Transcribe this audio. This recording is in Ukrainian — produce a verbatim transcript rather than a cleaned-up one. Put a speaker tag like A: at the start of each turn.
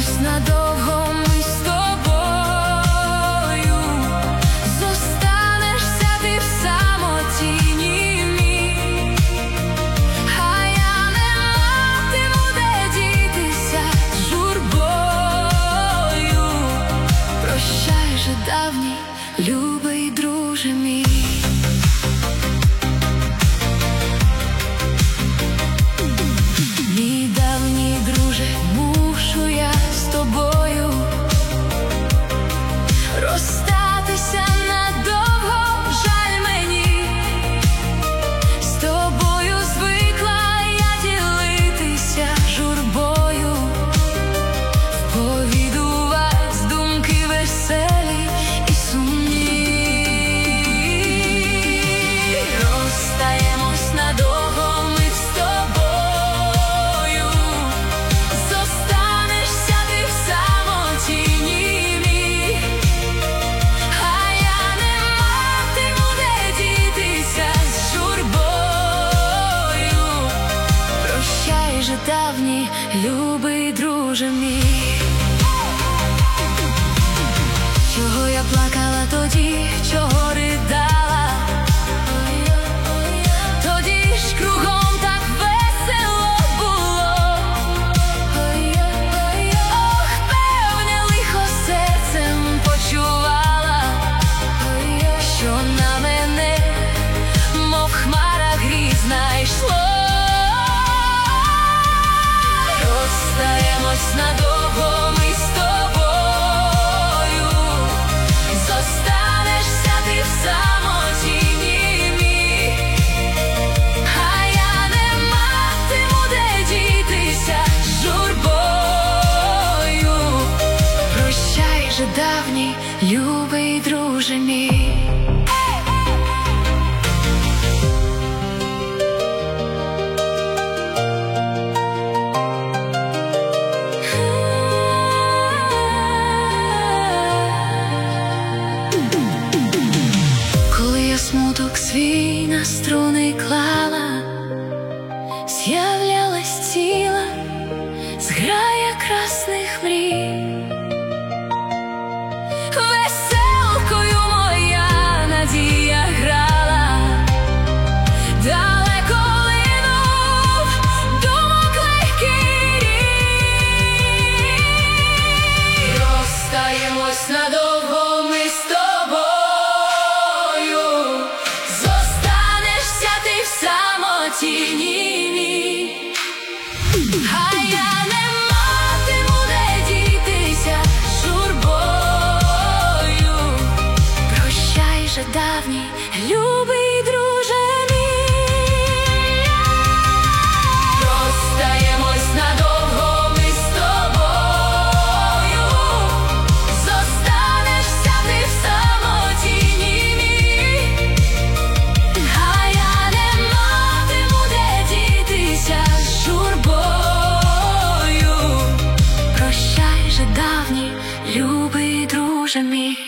A: Розстаємось надовго ми з тобою, зостанешся ти в самоті німій, а я не матиму де дітися з журбою. Прощай же, давній, любий друже мій. Мій давній друже, мушу я з тобою розстатися надовго, жаль мені. З тобою звикла я ділитися журбою, вповідувать думки веселі і сумні. Розстаємось надовго ми з тобою, зостанешся ти в самоті німій, а я не матиму де дітися з журбою. Прощай же, давній, любий друже мій. Чого я плакала тоді, чого ридала, тоді ж кругом так весело було. Ох, певне лихо серцем почувала, що на мене, мов хмара грізна, йшло. Розстаємось надовго ми з тобою, зостанешся ти в самоті німій, а я не матиму де дітися з журбою. Прощай же, давній, любий друже мій. Коли я смуток свій на струни клала, з'являлась ціла зграя красних мрій. Веселкою моя надія грала, далеко линув думок легкий рій. Розстаємось надовго ми з тобою, зостанешся ти в самоті німій, а я не матиму де дітися з журбою. Прощай же, давній, любий друже мій. Розстаємось надовго ми з тобою, зостанешся ти в самоті німій, а я не матиму де дітися з журбою. Прощай же, давній, любий друже мій.